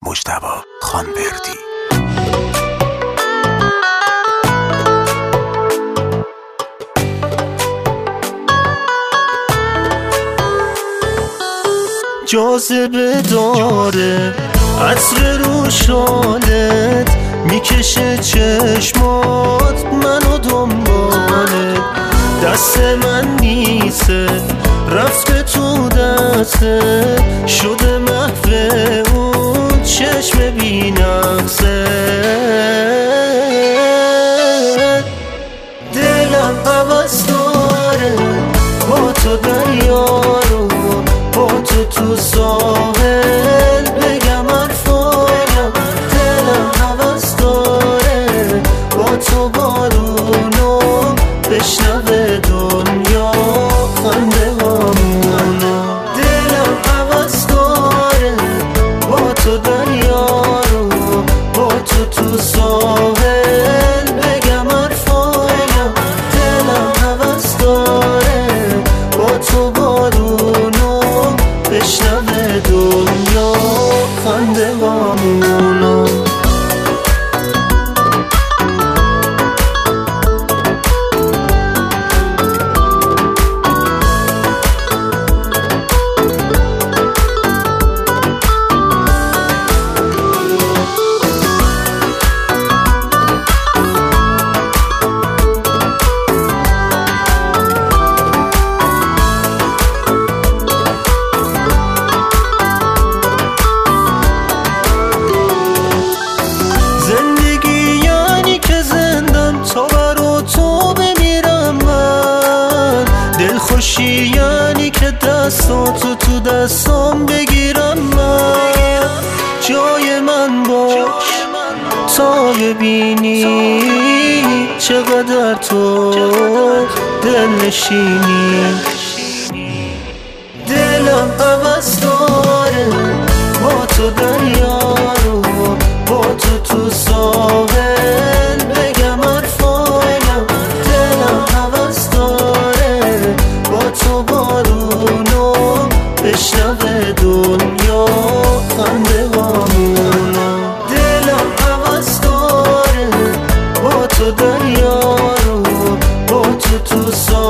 مجتبی خانوردی. جاذبه داره عطر روشانت، میکشه چشمات منو دنبالت. دست من نیست رفته تو دستت، شده محو اون چشم بی‌نقصت. دلم هوس داره با تو دریا رو، با تو ساحل بگم حرفایم. دلم هوس داره با تو بارونو بشنوه دنیا خنده‌هامونو. دلم هوس داره با تو دریا رو، با تو ساحل بگم حرفایم. دلم هوس داره با تو بارونو بشنوه دنیا خنده‌هامونو. خوشی یعنی که دستاتو تو دستام بگیرم من، جای من باش تا ببینی چقدر تو دل نشینی. دلم هوس داره با تو دریا رو، با تو ساحل بگم حرفایم. دلم هوس داره با تو بارونو بشنوه دنیا خنده‌هامونو. دلم هوس داره با تو دریا رو، با تو